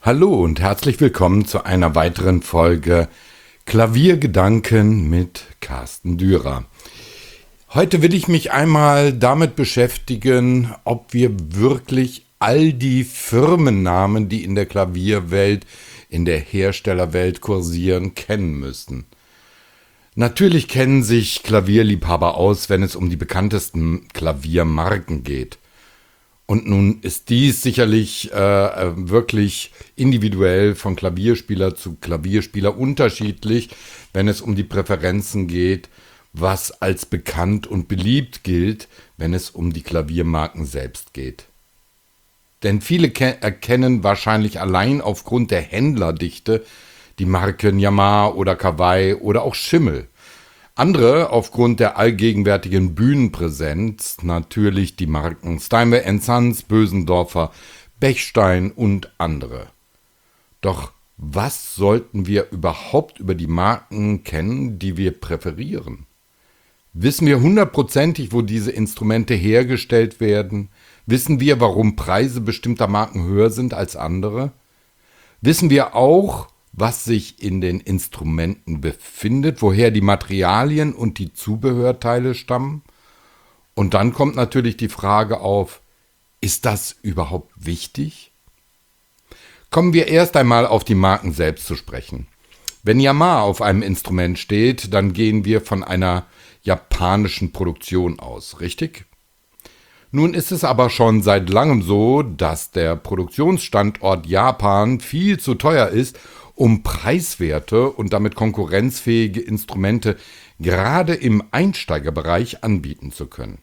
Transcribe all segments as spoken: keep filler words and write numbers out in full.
Hallo und herzlich willkommen zu einer weiteren Folge Klaviergedanken mit Carsten Dürer. Heute will ich mich einmal damit beschäftigen, ob wir wirklich all die Firmennamen, die in der Klavierwelt, in der Herstellerwelt kursieren, kennen müssen. Natürlich kennen sich Klavierliebhaber aus, wenn es um die bekanntesten Klaviermarken geht. Und nun ist dies sicherlich äh, wirklich individuell von Klavierspieler zu Klavierspieler unterschiedlich, wenn es um die Präferenzen geht, was als bekannt und beliebt gilt, wenn es um die Klaviermarken selbst geht. Denn viele ke- erkennen wahrscheinlich allein aufgrund der Händlerdichte die Marken Yamaha oder Kawai oder auch Schimmel. Andere aufgrund der allgegenwärtigen Bühnenpräsenz natürlich die Marken Steinway and Sons, Bösendorfer, Bechstein und andere. Doch was sollten wir überhaupt über die Marken kennen, die wir präferieren? Wissen wir hundertprozentig, wo diese Instrumente hergestellt werden? Wissen wir, warum Preise bestimmter Marken höher sind als andere? Wissen wir auch, was sich in den Instrumenten befindet, woher die Materialien und die Zubehörteile stammen? Und dann kommt natürlich die Frage auf, ist das überhaupt wichtig? Kommen wir erst einmal auf die Marken selbst zu sprechen. Wenn Yamaha auf einem Instrument steht, dann gehen wir von einer japanischen Produktion aus, richtig? Nun ist es aber schon seit langem so, dass der Produktionsstandort Japan viel zu teuer ist, um preiswerte und damit konkurrenzfähige Instrumente gerade im Einsteigerbereich anbieten zu können.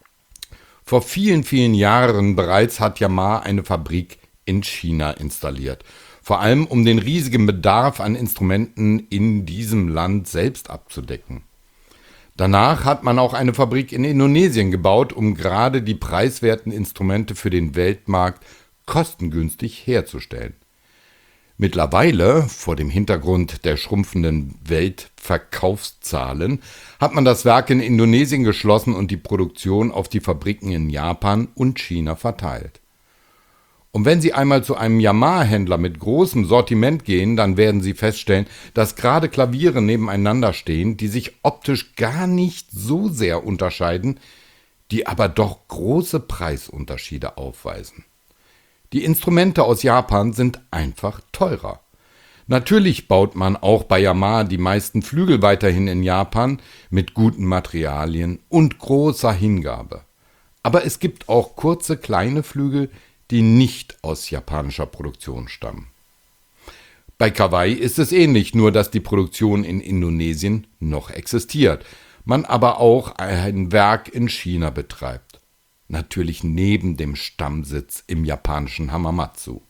Vor vielen, vielen Jahren bereits hat Yamaha eine Fabrik in China installiert, vor allem um den riesigen Bedarf an Instrumenten in diesem Land selbst abzudecken. Danach hat man auch eine Fabrik in Indonesien gebaut, um gerade die preiswerten Instrumente für den Weltmarkt kostengünstig herzustellen. Mittlerweile, vor dem Hintergrund der schrumpfenden Weltverkaufszahlen, hat man das Werk in Indonesien geschlossen und die Produktion auf die Fabriken in Japan und China verteilt. Und wenn Sie einmal zu einem Yamaha-Händler mit großem Sortiment gehen, dann werden Sie feststellen, dass gerade Klaviere nebeneinander stehen, die sich optisch gar nicht so sehr unterscheiden, die aber doch große Preisunterschiede aufweisen. Die Instrumente aus Japan sind einfach teurer. Natürlich baut man auch bei Yamaha die meisten Flügel weiterhin in Japan mit guten Materialien und großer Hingabe. Aber es gibt auch kurze, kleine Flügel, die nicht aus japanischer Produktion stammen. Bei Kawai ist es ähnlich, nur dass die Produktion in Indonesien noch existiert, man aber auch ein Werk in China betreibt. Natürlich neben dem Stammsitz im japanischen Hamamatsu.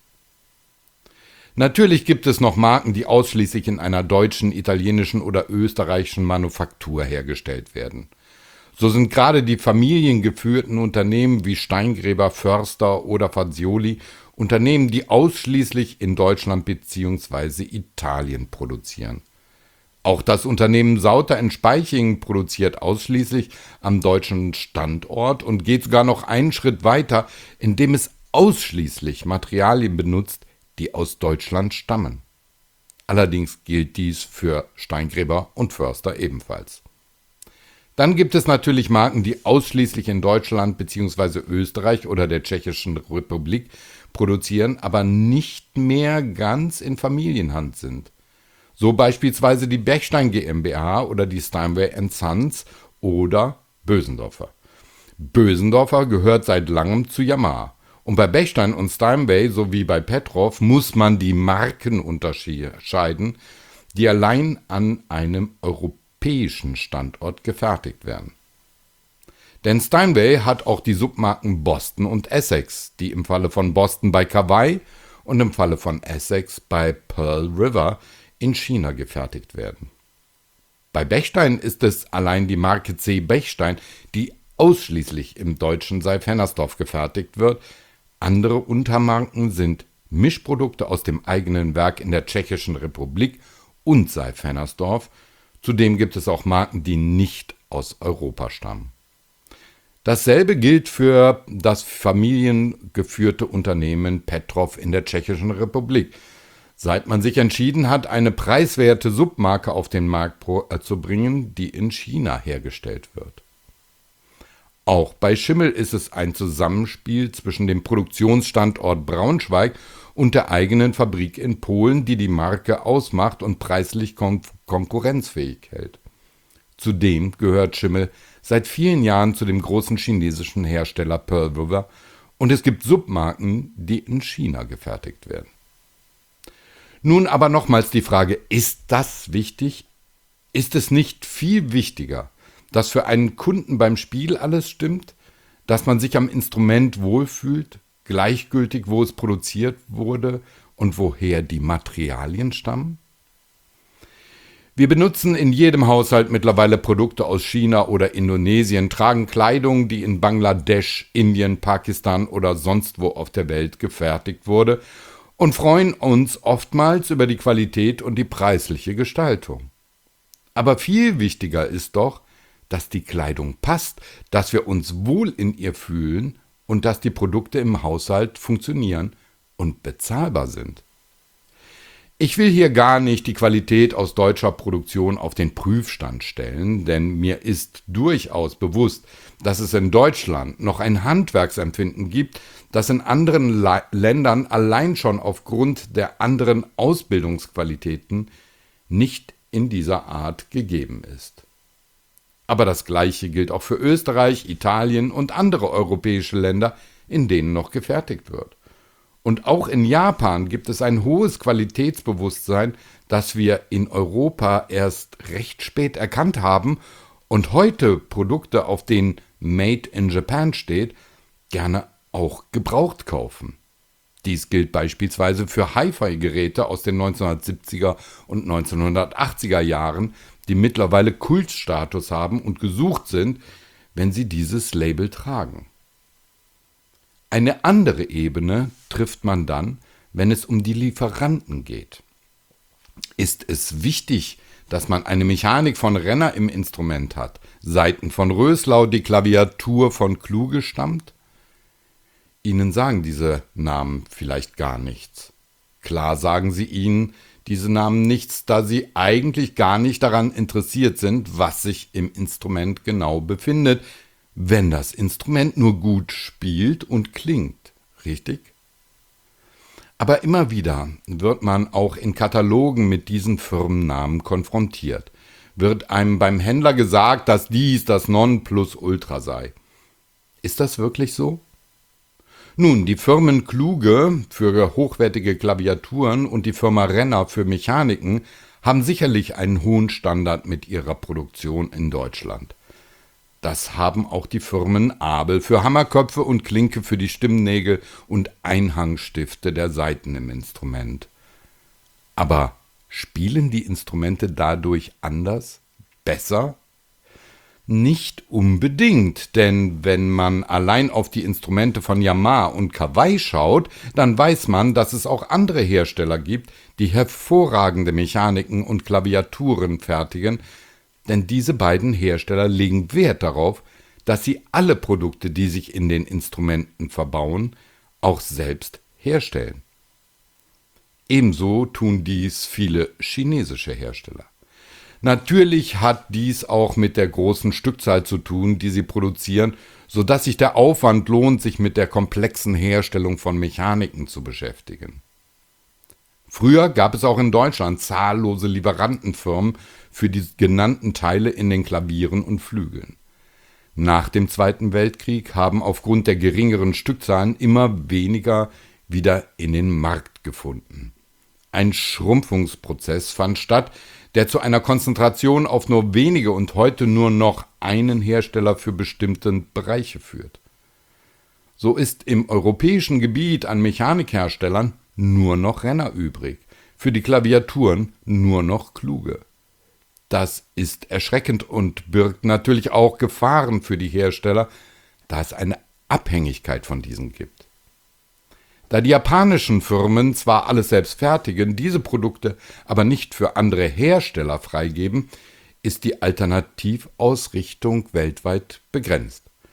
Natürlich gibt es noch Marken, die ausschließlich in einer deutschen, italienischen oder österreichischen Manufaktur hergestellt werden. So sind gerade die familiengeführten Unternehmen wie Steingräber, Förster oder Fazioli Unternehmen, die ausschließlich in Deutschland bzw. Italien produzieren. Auch das Unternehmen Sauter in Spaichingen produziert ausschließlich am deutschen Standort und geht sogar noch einen Schritt weiter, indem es ausschließlich Materialien benutzt, die aus Deutschland stammen. Allerdings gilt dies für Steingräber und Förster ebenfalls. Dann gibt es natürlich Marken, die ausschließlich in Deutschland bzw. Österreich oder der Tschechischen Republik produzieren, aber nicht mehr ganz in Familienhand sind. So beispielsweise die Bechstein GmbH oder die Steinway and Sons oder Bösendorfer. Bösendorfer gehört seit langem zu Yamaha. Und bei Bechstein und Steinway sowie bei Petrov muss man die Marken unterscheiden, die allein an einem europäischen Standort gefertigt werden. Denn Steinway hat auch die Submarken Boston und Essex, die im Falle von Boston bei Kawai und im Falle von Essex bei Pearl River in China gefertigt werden. Bei Bechstein ist es allein die Marke C. Bechstein, die ausschließlich im deutschen Seif-Hennersdorf gefertigt wird. Andere Untermarken sind Mischprodukte aus dem eigenen Werk in der Tschechischen Republik und Seif-Hennersdorf. Zudem gibt es auch Marken, die nicht aus Europa stammen. Dasselbe gilt für das familiengeführte Unternehmen Petrov in der Tschechischen Republik. Seit man sich entschieden hat, eine preiswerte Submarke auf den Markt zu bringen, die in China hergestellt wird. Auch bei Schimmel ist es ein Zusammenspiel zwischen dem Produktionsstandort Braunschweig und der eigenen Fabrik in Polen, die die Marke ausmacht und preislich kon- konkurrenzfähig hält. Zudem gehört Schimmel seit vielen Jahren zu dem großen chinesischen Hersteller Pearl River und es gibt Submarken, die in China gefertigt werden. Nun aber nochmals die Frage, ist das wichtig? Ist es nicht viel wichtiger, dass für einen Kunden beim Spiel alles stimmt, dass man sich am Instrument wohlfühlt, gleichgültig wo es produziert wurde und woher die Materialien stammen? Wir benutzen in jedem Haushalt mittlerweile Produkte aus China oder Indonesien, tragen Kleidung, die in Bangladesch, Indien, Pakistan oder sonst wo auf der Welt gefertigt wurde und freuen uns oftmals über die Qualität und die preisliche Gestaltung. Aber viel wichtiger ist doch, dass die Kleidung passt, dass wir uns wohl in ihr fühlen und dass die Produkte im Haushalt funktionieren und bezahlbar sind. Ich will hier gar nicht die Qualität aus deutscher Produktion auf den Prüfstand stellen, denn mir ist durchaus bewusst, dass es in Deutschland noch ein Handwerksempfinden gibt, das in anderen Le- Ländern allein schon aufgrund der anderen Ausbildungsqualitäten nicht in dieser Art gegeben ist. Aber das Gleiche gilt auch für Österreich, Italien und andere europäische Länder, in denen noch gefertigt wird. Und auch in Japan gibt es ein hohes Qualitätsbewusstsein, das wir in Europa erst recht spät erkannt haben und heute Produkte, auf denen Made in Japan steht, gerne auch gebraucht kaufen. Dies gilt beispielsweise für Hi-Fi-Geräte aus den neunzehnhundertsiebziger und neunzehnhundertachtziger Jahren, die mittlerweile Kultstatus haben und gesucht sind, wenn sie dieses Label tragen. Eine andere Ebene trifft man dann, wenn es um die Lieferanten geht. Ist es wichtig, dass man eine Mechanik von Renner im Instrument hat, Saiten von Röslau, die Klaviatur von Kluge stammt? Ihnen sagen diese Namen vielleicht gar nichts. Klar sagen sie Ihnen diese Namen nichts, da sie eigentlich gar nicht daran interessiert sind, was sich im Instrument genau befindet, wenn das Instrument nur gut spielt und klingt, richtig? Aber immer wieder wird man auch in Katalogen mit diesen Firmennamen konfrontiert. Wird einem beim Händler gesagt, dass dies das Nonplusultra sei. Ist das wirklich so? Nun, die Firmen Kluge für hochwertige Klaviaturen und die Firma Renner für Mechaniken haben sicherlich einen hohen Standard mit ihrer Produktion in Deutschland. Das haben auch die Firmen Abel für Hammerköpfe und Klinke für die Stimmnägel und Einhangstifte der Saiten im Instrument. Aber spielen die Instrumente dadurch anders? Besser? Nicht unbedingt, denn wenn man allein auf die Instrumente von Yamaha und Kawai schaut, dann weiß man, dass es auch andere Hersteller gibt, die hervorragende Mechaniken und Klaviaturen fertigen, denn diese beiden Hersteller legen Wert darauf, dass sie alle Produkte, die sich in den Instrumenten verbauen, auch selbst herstellen. Ebenso tun dies viele chinesische Hersteller. Natürlich hat dies auch mit der großen Stückzahl zu tun, die sie produzieren, sodass sich der Aufwand lohnt, sich mit der komplexen Herstellung von Mechaniken zu beschäftigen. Früher gab es auch in Deutschland zahllose Lieferantenfirmen für die genannten Teile in den Klavieren und Flügeln. Nach dem Zweiten Weltkrieg haben aufgrund der geringeren Stückzahlen immer weniger wieder in den Markt gefunden. Ein Schrumpfungsprozess fand statt, der zu einer Konzentration auf nur wenige und heute nur noch einen Hersteller für bestimmte Bereiche führt. So ist im europäischen Gebiet an Mechanikherstellern nur noch Renner übrig, für die Klaviaturen nur noch Kluge. Das ist erschreckend und birgt natürlich auch Gefahren für die Hersteller, da es eine Abhängigkeit von diesen gibt. Da die japanischen Firmen zwar alles selbst fertigen, diese Produkte aber nicht für andere Hersteller freigeben, ist die Alternativausrichtung weltweit begrenzt.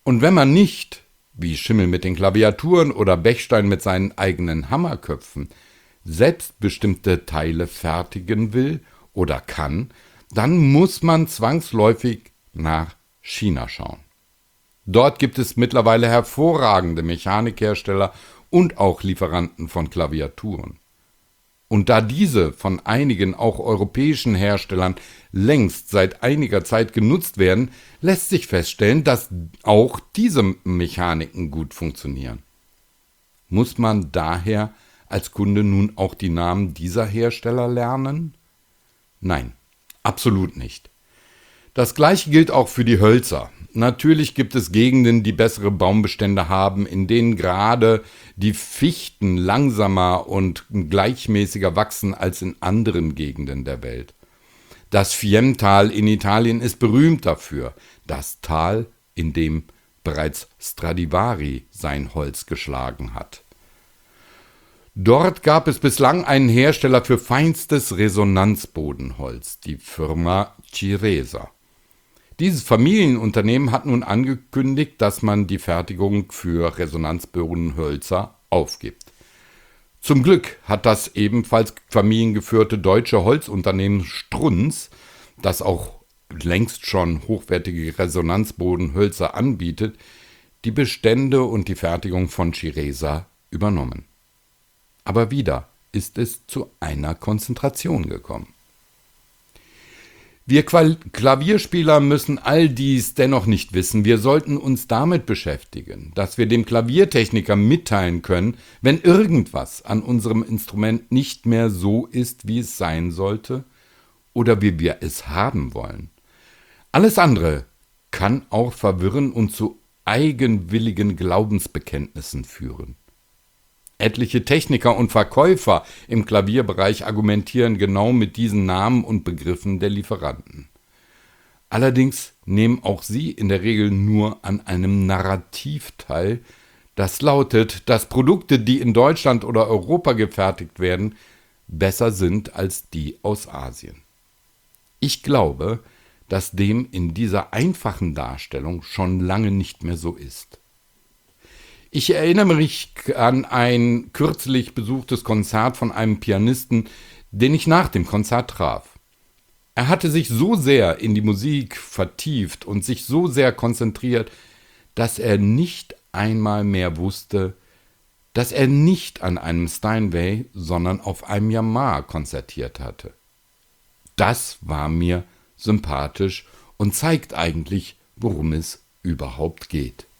Und wenn man nicht, wie Schimmel mit den Klaviaturen oder Bechstein mit seinen eigenen Hammerköpfen, selbstbestimmte Teile fertigen will oder kann, dann muss man zwangsläufig nach China schauen. Dort gibt es mittlerweile hervorragende Mechanikhersteller und auch Lieferanten von Klaviaturen. Und da diese von einigen auch europäischen Herstellern längst seit einiger Zeit genutzt werden, lässt sich feststellen, dass auch diese Mechaniken gut funktionieren. Muss man daher als Kunde nun auch die Namen dieser Hersteller lernen? Nein, absolut nicht. Das gleiche gilt auch für die Hölzer. Natürlich gibt es Gegenden, die bessere Baumbestände haben, in denen gerade die Fichten langsamer und gleichmäßiger wachsen als in anderen Gegenden der Welt. Das Fiemtal in Italien ist berühmt dafür, das Tal, in dem bereits Stradivari sein Holz geschlagen hat. Dort gab es bislang einen Hersteller für feinstes Resonanzbodenholz, die Firma Ciresa. Dieses Familienunternehmen hat nun angekündigt, dass man die Fertigung für Resonanzbodenhölzer aufgibt. Zum Glück hat das ebenfalls familiengeführte deutsche Holzunternehmen Strunz, das auch längst schon hochwertige Resonanzbodenhölzer anbietet, die Bestände und die Fertigung von Ciresa übernommen. Aber wieder ist es zu einer Konzentration gekommen. Wir Klavierspieler müssen all dies dennoch nicht wissen. Wir sollten uns damit beschäftigen, dass wir dem Klaviertechniker mitteilen können, wenn irgendwas an unserem Instrument nicht mehr so ist, wie es sein sollte oder wie wir es haben wollen. Alles andere kann auch verwirren und zu eigenwilligen Glaubensbekenntnissen führen. Etliche Techniker und Verkäufer im Klavierbereich argumentieren genau mit diesen Namen und Begriffen der Lieferanten. Allerdings nehmen auch sie in der Regel nur an einem Narrativ teil, das lautet, dass Produkte, die in Deutschland oder Europa gefertigt werden, besser sind als die aus Asien. Ich glaube, dass dem in dieser einfachen Darstellung schon lange nicht mehr so ist. Ich erinnere mich an ein kürzlich besuchtes Konzert von einem Pianisten, den ich nach dem Konzert traf. Er hatte sich so sehr in die Musik vertieft und sich so sehr konzentriert, dass er nicht einmal mehr wusste, dass er nicht an einem Steinway, sondern auf einem Yamaha konzertiert hatte. Das war mir sympathisch und zeigt eigentlich, worum es überhaupt geht.